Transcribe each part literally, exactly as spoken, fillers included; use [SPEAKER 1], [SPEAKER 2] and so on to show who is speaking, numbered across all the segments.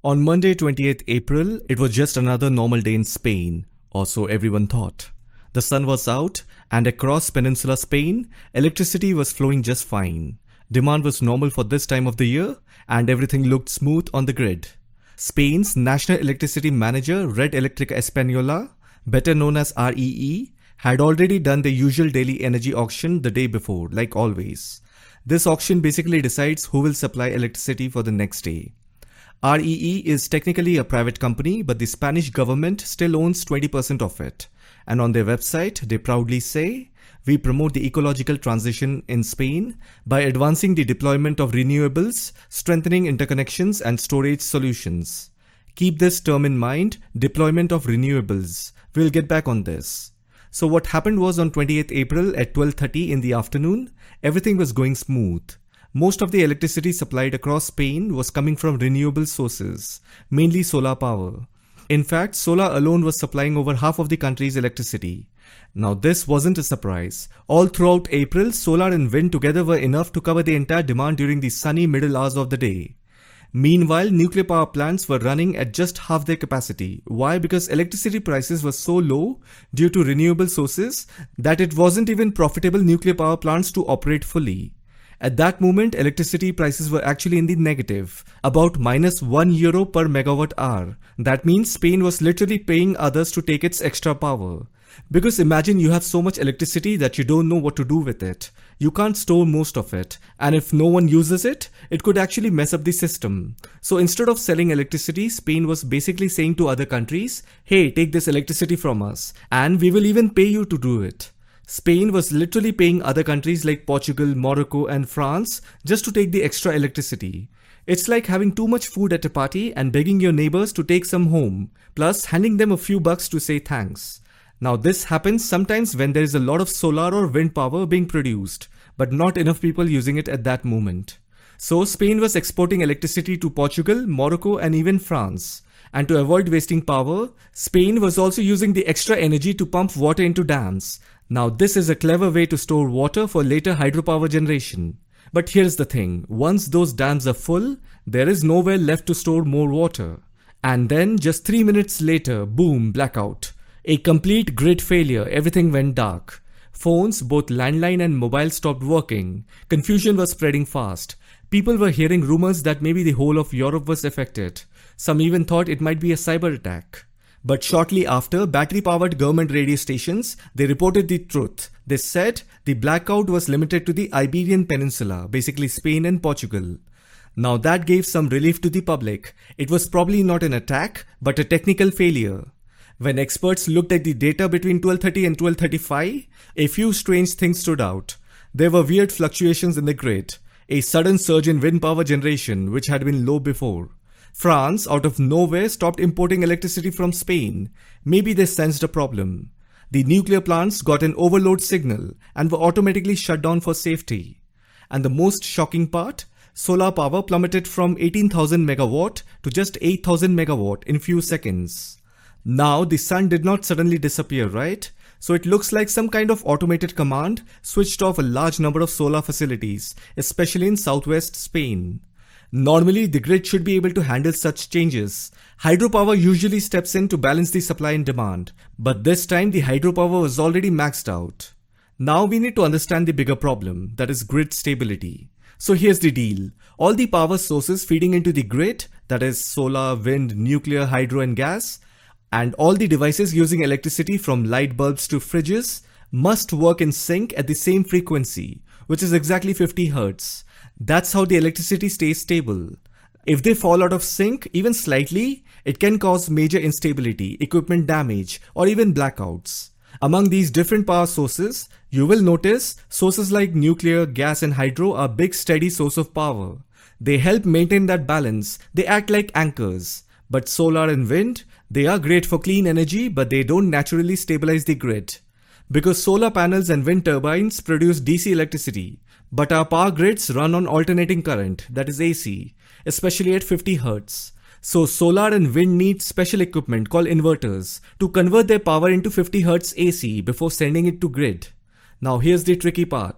[SPEAKER 1] On Monday, twentieth April, it was just another normal day in Spain, or so everyone thought. The sun was out, and across Peninsula Spain, electricity was flowing just fine. Demand was normal for this time of the year, and everything looked smooth on the grid. Spain's national electricity manager, Red Eléctrica Española, better known as R E E, had already done the usual daily energy auction the day before, like always. This auction basically decides who will supply electricity for the next day. R E E is technically a private company, but the Spanish government still owns twenty percent of it. And on their website, they proudly say, "We promote the ecological transition in Spain by advancing the deployment of renewables, strengthening interconnections and storage solutions." Keep this term in mind, deployment of renewables. We'll get back on this. So what happened was on twentieth April at twelve thirty in the afternoon, everything was going smooth. Most of the electricity supplied across Spain was coming from renewable sources, mainly solar power. In fact, solar alone was supplying over half of the country's electricity. Now this wasn't a surprise. All throughout April, solar and wind together were enough to cover the entire demand during the sunny middle hours of the day. Meanwhile, nuclear power plants were running at just half their capacity. Why? Because electricity prices were so low due to renewable sources that it wasn't even profitable nuclear power plants to operate fully. At that moment, electricity prices were actually in the negative, about minus one euro per megawatt hour. That means Spain was literally paying others to take its extra power. Because imagine you have so much electricity that you don't know what to do with it. You can't store most of it, and if no one uses it, it could actually mess up the system. So instead of selling electricity, Spain was basically saying to other countries, "Hey, take this electricity from us, and we will even pay you to do it." Spain was literally paying other countries like Portugal, Morocco and France just to take the extra electricity. It's like having too much food at a party and begging your neighbors to take some home, plus handing them a few bucks to say thanks. Now this happens sometimes when there is a lot of solar or wind power being produced, but not enough people using it at that moment. So Spain was exporting electricity to Portugal, Morocco and even France. And to avoid wasting power, Spain was also using the extra energy to pump water into dams. Now this is a clever way to store water for later hydropower generation. But here's the thing, once those dams are full, there is nowhere left to store more water. And then just three minutes later, boom, blackout. A complete grid failure, everything went dark. Phones, both landline and mobile, stopped working. Confusion was spreading fast. People were hearing rumors that maybe the whole of Europe was affected. Some even thought it might be a cyber attack. But shortly after, battery-powered government radio stations, they reported the truth. They said the blackout was limited to the Iberian Peninsula, basically Spain and Portugal. Now that gave some relief to the public. It was probably not an attack, but a technical failure. When experts looked at the data between twelve thirty and twelve thirty-five, a few strange things stood out. There were weird fluctuations in the grid, a sudden surge in wind power generation which had been low before. France, out of nowhere, stopped importing electricity from Spain. Maybe they sensed a problem. The nuclear plants got an overload signal and were automatically shut down for safety. And the most shocking part, solar power plummeted from eighteen thousand megawatt to just eight thousand megawatt in few seconds. Now the sun did not suddenly disappear, right? So it looks like some kind of automated command switched off a large number of solar facilities, especially in southwest Spain. Normally, the grid should be able to handle such changes. Hydropower usually steps in to balance the supply and demand, but this time the hydropower was already maxed out. Now we need to understand the bigger problem, that is grid stability. So here's the deal. All the power sources feeding into the grid, that is solar, wind, nuclear, hydro and gas, and all the devices using electricity from light bulbs to fridges must work in sync at the same frequency, which is exactly fifty hertz. That's how the electricity stays stable. If they fall out of sync, even slightly, it can cause major instability, equipment damage, or even blackouts. Among these different power sources, you will notice sources like nuclear, gas and hydro are big steady source of power. They help maintain that balance, they act like anchors. But solar and wind, they are great for clean energy, but they don't naturally stabilize the grid. Because solar panels and wind turbines produce D C electricity, but our power grids run on alternating current, that is A C, especially at fifty hertz. So solar and wind need special equipment called inverters to convert their power into fifty hertz A C before sending it to grid. Now here's the tricky part.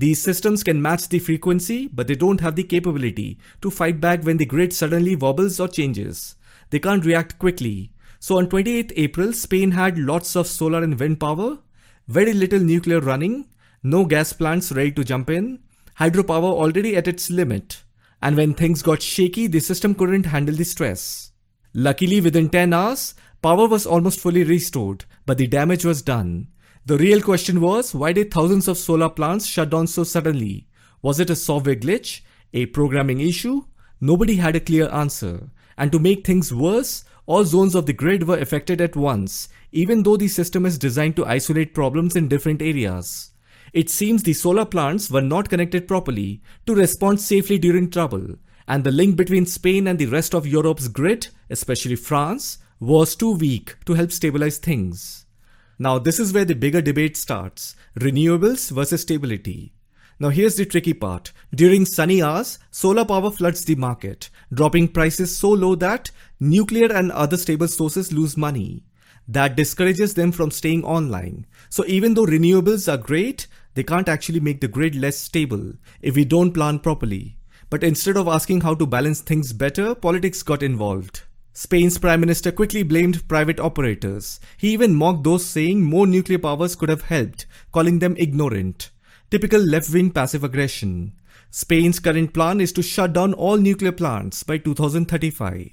[SPEAKER 1] These systems can match the frequency, but they don't have the capability to fight back when the grid suddenly wobbles or changes. They can't react quickly. So on twenty-eighth April, Spain had lots of solar and wind power, very little nuclear running, no gas plants ready to jump in, hydropower already at its limit. And when things got shaky, the system couldn't handle the stress. Luckily, within ten hours, power was almost fully restored, but the damage was done. The real question was, why did thousands of solar plants shut down so suddenly? Was it a software glitch? A programming issue? Nobody had a clear answer. And to make things worse, all zones of the grid were affected at once, even though the system is designed to isolate problems in different areas. It seems the solar plants were not connected properly to respond safely during trouble, and the link between Spain and the rest of Europe's grid, especially France, was too weak to help stabilize things. Now this is where the bigger debate starts, renewables versus stability. Now here's the tricky part. During sunny hours, solar power floods the market, dropping prices so low that nuclear and other stable sources lose money. That discourages them from staying online. So even though renewables are great, they can't actually make the grid less stable if we don't plan properly. But instead of asking how to balance things better, politics got involved. Spain's Prime Minister quickly blamed private operators. He even mocked those saying more nuclear powers could have helped, calling them ignorant. Typical left-wing passive aggression. Spain's current plan is to shut down all nuclear plants by two thousand thirty-five.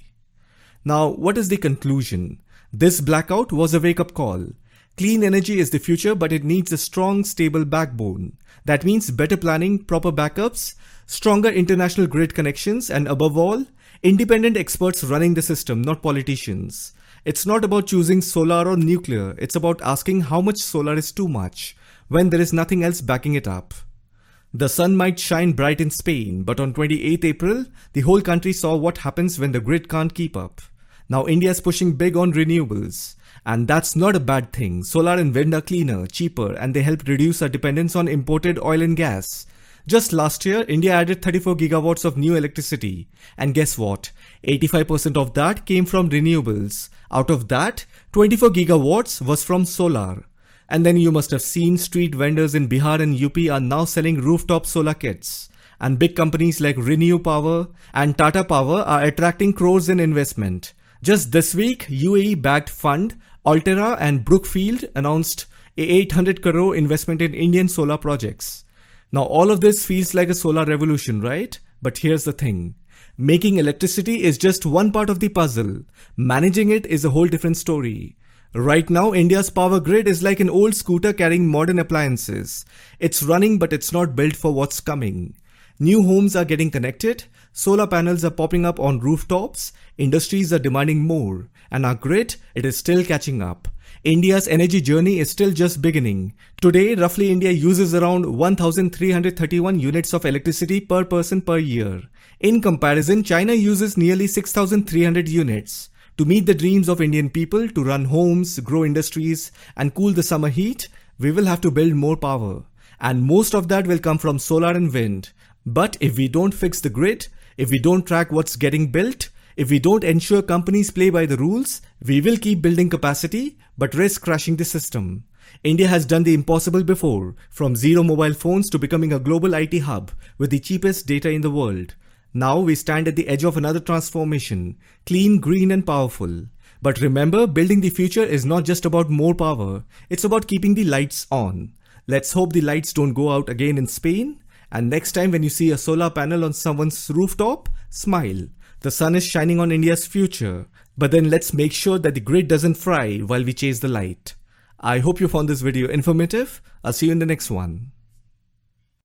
[SPEAKER 1] Now, what is the conclusion? This blackout was a wake-up call. Clean energy is the future, but it needs a strong, stable backbone. That means better planning, proper backups, stronger international grid connections, and above all, independent experts running the system, not politicians. It's not about choosing solar or nuclear, it's about asking how much solar is too much, when there is nothing else backing it up. The sun might shine bright in Spain, but on twenty-eighth April, the whole country saw what happens when the grid can't keep up. Now India is pushing big on renewables. And that's not a bad thing. Solar and wind are cleaner, cheaper, and they help reduce our dependence on imported oil and gas. Just last year, India added thirty-four gigawatts of new electricity. And guess what? eighty-five percent of that came from renewables. Out of that, twenty-four gigawatts was from solar. And then you must have seen street vendors in Bihar and U P are now selling rooftop solar kits. And big companies like Renew Power and Tata Power are attracting crores in investment. Just this week, U A E-backed fund Altera and Brookfield announced a eight hundred crore investment in Indian solar projects. Now all of this feels like a solar revolution, right? But here's the thing. Making electricity is just one part of the puzzle. Managing it is a whole different story. Right now, India's power grid is like an old scooter carrying modern appliances. It's running, but it's not built for what's coming. New homes are getting connected, solar panels are popping up on rooftops, industries are demanding more, and our grid, it is still catching up. India's energy journey is still just beginning. Today, roughly India uses around one thousand three hundred thirty-one units of electricity per person per year. In comparison, China uses nearly six thousand three hundred units. To meet the dreams of Indian people to run homes, grow industries, and cool the summer heat, we will have to build more power. And most of that will come from solar and wind. But if we don't fix the grid, if we don't track what's getting built, if we don't ensure companies play by the rules, we will keep building capacity but risk crashing the system. India has done the impossible before, from zero mobile phones to becoming a global I T hub with the cheapest data in the world. Now we stand at the edge of another transformation, clean, green and powerful. But remember, building the future is not just about more power, it's about keeping the lights on. Let's hope the lights don't go out again in Spain. And next time when you see a solar panel on someone's rooftop, smile. The sun is shining on India's future. But then let's make sure that the grid doesn't fry while we chase the light. I hope you found this video informative. I'll see you in the next one.